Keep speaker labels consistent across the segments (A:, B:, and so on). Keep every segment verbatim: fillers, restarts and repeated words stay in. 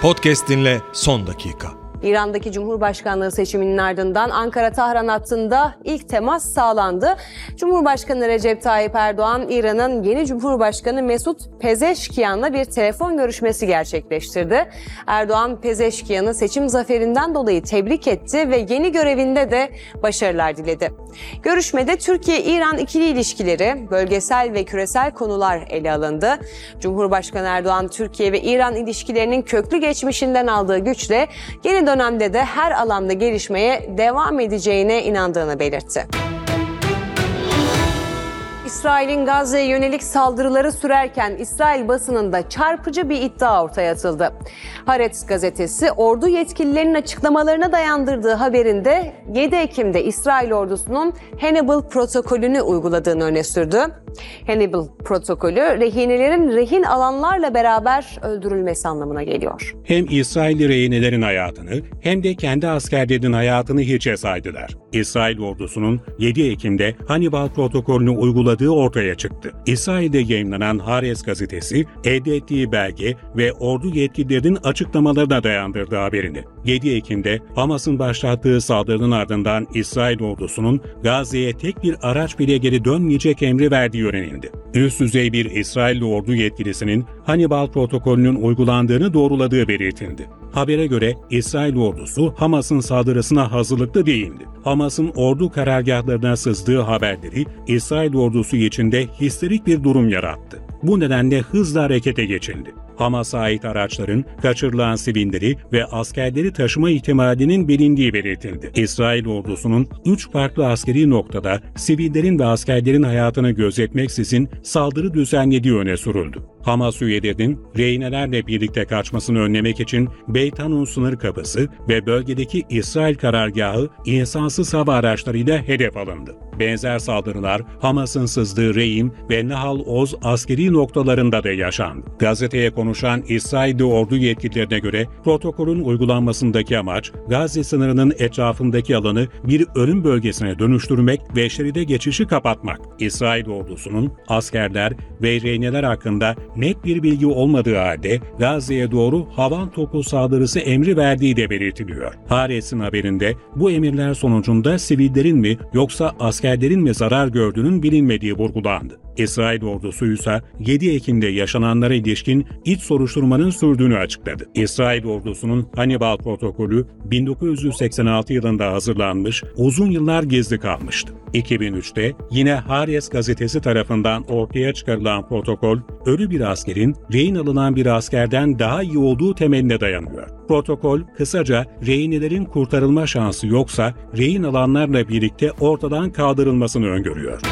A: Podcast dinle son dakika.
B: İran'daki Cumhurbaşkanlığı seçiminin ardından Ankara-Tahran hattında ilk temas sağlandı. Cumhurbaşkanı Recep Tayyip Erdoğan, İran'ın yeni Cumhurbaşkanı Mesut Pezeşkiyan'la bir telefon görüşmesi gerçekleştirdi. Erdoğan, Pezeşkiyan'ı seçim zaferinden dolayı tebrik etti ve yeni görevinde de başarılar diledi. Görüşmede Türkiye-İran ikili ilişkileri, bölgesel ve küresel konular ele alındı. Cumhurbaşkanı Erdoğan, Türkiye ve İran ilişkilerinin köklü geçmişinden aldığı güçle yeni dönemde de her alanda gelişmeye devam edeceğine inandığını belirtti. İsrail'in Gazze'ye yönelik saldırıları sürerken İsrail basınında çarpıcı bir iddia ortaya atıldı. Haaretz gazetesi ordu yetkililerinin açıklamalarına dayandırdığı haberinde yedi Ekim'de İsrail ordusunun Hannibal protokolünü uyguladığını öne sürdü. Hannibal protokolü rehinelerin rehin alanlarla beraber öldürülmesi anlamına geliyor.
C: Hem İsrailli rehinelerin hayatını hem de kendi askerlerinin hayatını hiçe saydılar. İsrail ordusunun yedi Ekim'de Hannibal protokolünü uyguladığı ortaya çıktı. İsrail'de yayınlanan Haaretz gazetesi elde ettiği belge ve ordu yetkililerinin açıklamalarına dayandırdı haberini. yedi Ekim'de Hamas'ın başlattığı saldırının ardından İsrail ordusunun Gazze'ye tek bir araç bile geri dönmeyecek emri verdiği öğrenildi. Üst düzey bir İsrailli ordu yetkilisinin Hannibal protokolünün uygulandığını doğruladığı belirtildi. Habere göre İsrail ordusu Hamas'ın saldırısına hazırlıklı değildi. Hamas'ın ordu karargahlarına sızdığı haberleri İsrail ordusu içinde histerik bir durum yarattı. Bu nedenle hızla harekete geçildi. Hamas'a ait araçların kaçırılan sivilleri ve askerleri taşıma ihtimalinin bilindiği belirtildi. İsrail ordusunun üç farklı askeri noktada sivillerin ve askerlerin hayatını gözetmeksizin saldırı düzenlediği öne sürüldü. Hamas üyelerinin rehinelerle birlikte kaçmasını önlemek için Beit Hanun sınır kapısı ve bölgedeki İsrail karargahı insansız hava araçlarıyla hedef alındı. Benzer saldırılar Hamas'ın sızdığı Reim ve Nahal Oz askeri noktalarında da yaşandı. Gazeteye konuşan İsrailli ordu yetkililerine göre protokolün uygulanmasındaki amaç Gazze sınırının etrafındaki alanı bir ölüm bölgesine dönüştürmek ve şeride geçişi kapatmak. İsrail ordusunun askerler ve rehineler hakkında net bir bilgi olmadığı halde Gazze'ye doğru havan topu saldırısı emri verdiği de belirtiliyor. Haaretz'in haberinde bu emirler sonucunda sivillerin mi yoksa askerlerin mi zarar gördüğünün bilinmediği vurgulandı. İsrail ordusu ise yedi Ekim'de yaşananlara ilişkin iç soruşturmanın sürdüğünü açıkladı. İsrail ordusunun Hannibal protokolü bin dokuz yüz seksen altı yılında hazırlanmış, uzun yıllar gizli kalmıştı. iki bin üçte yine Haaretz gazetesi tarafından ortaya çıkarılan protokol, ölü bir askerin rehin alınan bir askerden daha iyi olduğu temeline dayanıyor. Protokol, kısaca rehinelerin kurtarılma şansı yoksa rehin alanlarla birlikte ortadan kaldırılmasını öngörüyor.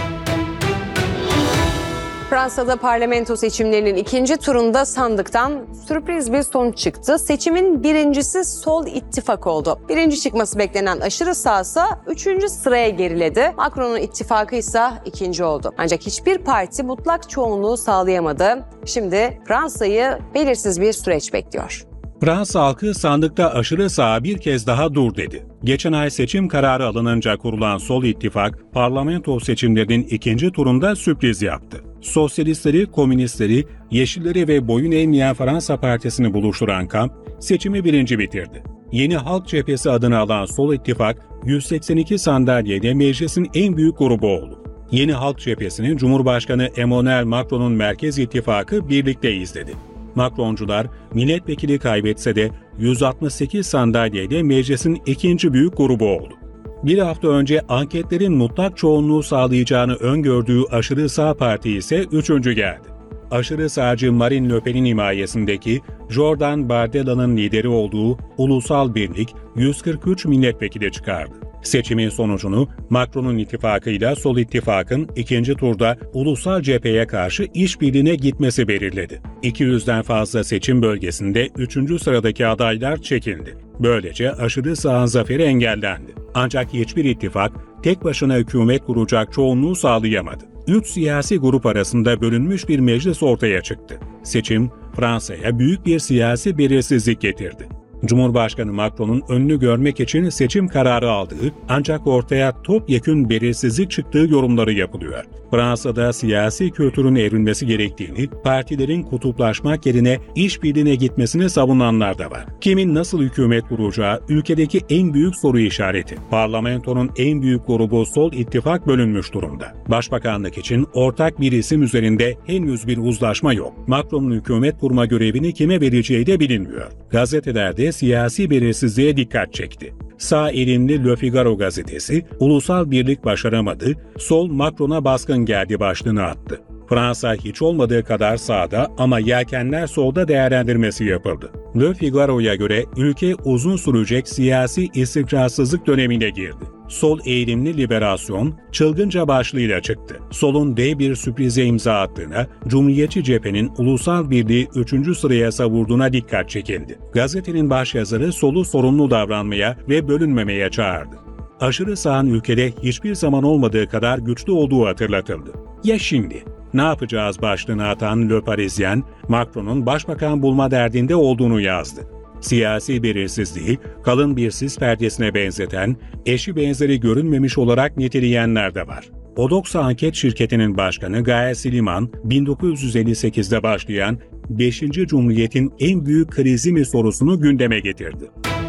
B: Fransa'da parlamento seçimlerinin ikinci turunda sandıktan sürpriz bir sonuç çıktı. Seçimin birincisi Sol İttifak oldu. Birinci çıkması beklenen aşırı sağsa üçüncü sıraya geriledi. Macron'un ittifakı ise ikinci oldu. Ancak hiçbir parti mutlak çoğunluğu sağlayamadı. Şimdi Fransa'yı belirsiz bir süreç bekliyor.
C: Fransa halkı sandıkta aşırı sağa bir kez daha dur dedi. Geçen ay seçim kararı alınınca kurulan Sol İttifak, parlamento seçimlerinin ikinci turunda sürpriz yaptı. Sosyalistleri, komünistleri, Yeşilleri ve boyun eğmeyen Fransa Partisi'ni buluşturan kamp, seçimi birinci bitirdi. Yeni Halk Cephesi adını alan Sol İttifak, yüz seksen iki sandalyeyle meclisin en büyük grubu oldu. Yeni Halk Cephesi'nin Cumhurbaşkanı Emmanuel Macron'un Merkez İttifakı birlikte izledi. Macroncular milletvekili kaybetse de yüz altmış sekiz sandalyeyle meclisin ikinci büyük grubu oldu. Bir hafta önce anketlerin mutlak çoğunluğu sağlayacağını öngördüğü aşırı sağ parti ise üçüncü geldi. Aşırı sağcı Marine Le Pen'in himayesindeki Jordan Bardella'nın lideri olduğu Ulusal Birlik yüz kırk üç milletvekili çıkardı. Seçimin sonucunu Macron'un ittifakıyla Sol İttifak'ın ikinci turda Ulusal Cephe'ye karşı işbirliğine gitmesi belirledi. iki yüzden fazla seçim bölgesinde üçüncü sıradaki adaylar çekildi. Böylece aşırı sağın zaferi engellendi. Ancak hiçbir ittifak tek başına hükümet kuracak çoğunluğu sağlayamadı. Üç siyasi grup arasında bölünmüş bir meclis ortaya çıktı. Seçim, Fransa'ya büyük bir siyasi belirsizlik getirdi. Cumhurbaşkanı Macron'un önünü görmek için seçim kararı aldığı ancak ortaya topyekün belirsizlik çıktığı yorumları yapılıyor. Fransa'da siyasi kültürün evrilmesi gerektiğini, partilerin kutuplaşmak yerine işbirliğine gitmesini savunanlar da var. Kimin nasıl hükümet kuracağı ülkedeki en büyük soru işareti. Parlamentonun en büyük grubu Sol İttifak bölünmüş durumda. Başbakanlık için ortak bir isim üzerinde henüz bir uzlaşma yok. Macron'un hükümet kurma görevini kime vereceği de bilinmiyor. Gazetelerde siyasi belirsizliğe dikkat çekti. Sağ elimli Le Figaro gazetesi, ulusal birlik başaramadı, sol Macron'a baskın geldi başlığını attı. Fransa hiç olmadığı kadar sağda ama yelkenler solda değerlendirmesi yapıldı. Le Figaro'ya göre ülke uzun sürecek siyasi istikrarsızlık dönemine girdi. Sol eğilimli liberasyon çılgınca başlığıyla çıktı. Solun dev bir sürprize imza attığına, Cumhuriyetçi cephenin ulusal birliği üçüncü sıraya savurduğuna dikkat çekildi. Gazetenin başyazarı solu sorumlu davranmaya ve bölünmemeye çağırdı. Aşırı sağın ülkede hiçbir zaman olmadığı kadar güçlü olduğu hatırlatıldı. Ya şimdi? Ne yapacağız başlığını atan Le Parisien, Macron'un başbakan bulma derdinde olduğunu yazdı. Siyasi belirsizliği kalın bir sis perdesine benzeten, eşi benzeri görünmemiş olarak niteleyenler de var. Odoxa Anket Şirketi'nin başkanı Gaye Siliman, bin dokuz yüz elli sekizde başlayan beşinci Cumhuriyet'in en büyük krizi mi sorusunu gündeme getirdi.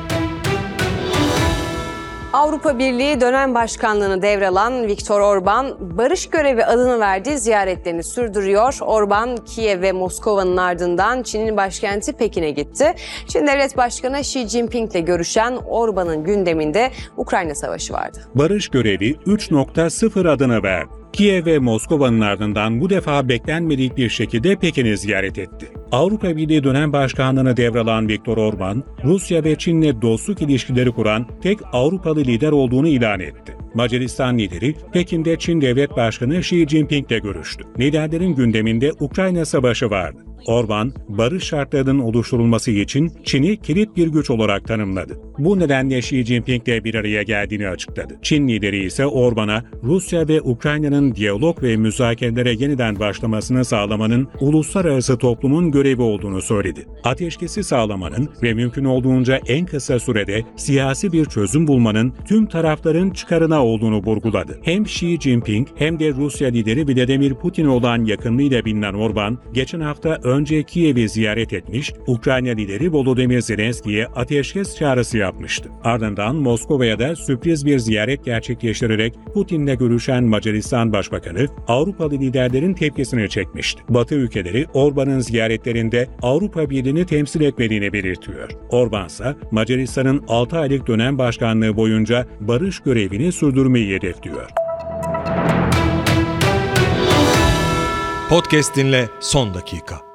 B: Avrupa Birliği dönem başkanlığını devralan Viktor Orban, barış görevi adını verdiği ziyaretlerini sürdürüyor. Orban, Kiev ve Moskova'nın ardından Çin'in başkenti Pekin'e gitti. Çin Devlet Başkanı Xi Jinping ile görüşen Orban'ın gündeminde Ukrayna Savaşı vardı.
C: Barış görevi üç nokta sıfır adını verdi. Kiev ve Moskova'nın ardından bu defa beklenmedik bir şekilde Pekin'i ziyaret etti. Avrupa Birliği dönem başkanlığını devralan Viktor Orban, Rusya ve Çin'le dostluk ilişkileri kuran tek Avrupalı lider olduğunu ilan etti. Macaristan lideri Pekin'de Çin Devlet Başkanı Xi Jinping ile görüştü. Liderlerin gündeminde Ukrayna Savaşı vardı. Orban, barış şartlarının oluşturulması için Çin'i kilit bir güç olarak tanımladı. Bu nedenle Xi Jinping ile bir araya geldiğini açıkladı. Çin lideri ise Orban'a Rusya ve Ukrayna'nın diyalog ve müzakerelere yeniden başlamasını sağlamanın uluslararası toplumun görevi olduğunu söyledi. Ateşkesi sağlamanın ve mümkün olduğunca en kısa sürede siyasi bir çözüm bulmanın tüm tarafların çıkarına olduğunu vurguladı. Hem Xi Jinping hem de Rusya lideri Vladimir Putin'e olan yakınlığıyla bilinen Orban, geçen hafta önce Kiev'i ziyaret etmiş, Ukrayna lideri Volodymyr Zelenski'ye ateşkes çağrısı yapmıştı. Ardından Moskova'ya da sürpriz bir ziyaret gerçekleştirerek Putin'le görüşen Macaristan Başbakanı, Avrupalı liderlerin tepkisini çekmişti. Batı ülkeleri Orban'ın ziyaretlerinde Avrupa Birliği'ni temsil etmediğini belirtiyor. Orban ise Macaristan'ın altı aylık dönem başkanlığı boyunca barış görevini sürdürmeyi hedefliyor.
A: Podcast dinle son dakika.